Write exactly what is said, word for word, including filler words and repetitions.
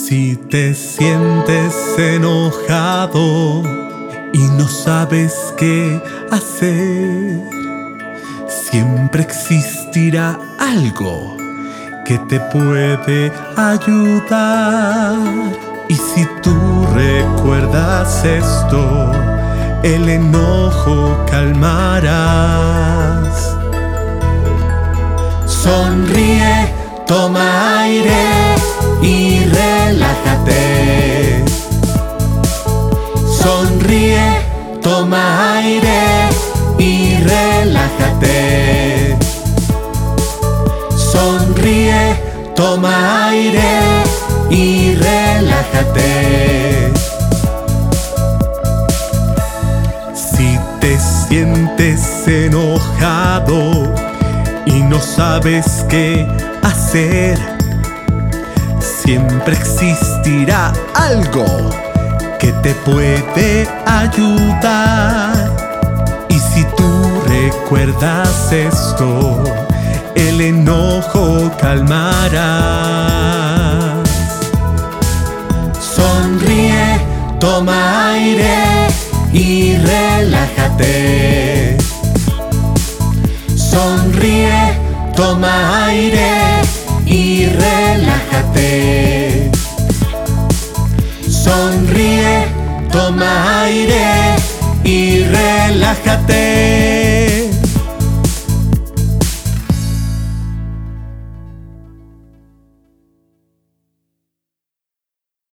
Si te sientes enojado y no sabes qué hacer, siempre existirá algo que te puede ayudar. Y si tú recuerdas esto, el enojo calmarás. Sonríe, toma aire y relájate. Sonríe, toma aire y relájate. Sonríe, toma aire y relájate. Si te sientes enojado y no sabes qué hacer, siempre existirá algo que te puede ayudar. Y si tú recuerdas esto, el enojo calmarás. Sonríe, toma aire y relájate. Sonríe, toma aire y relájate. Sonríe, toma aire y relájate.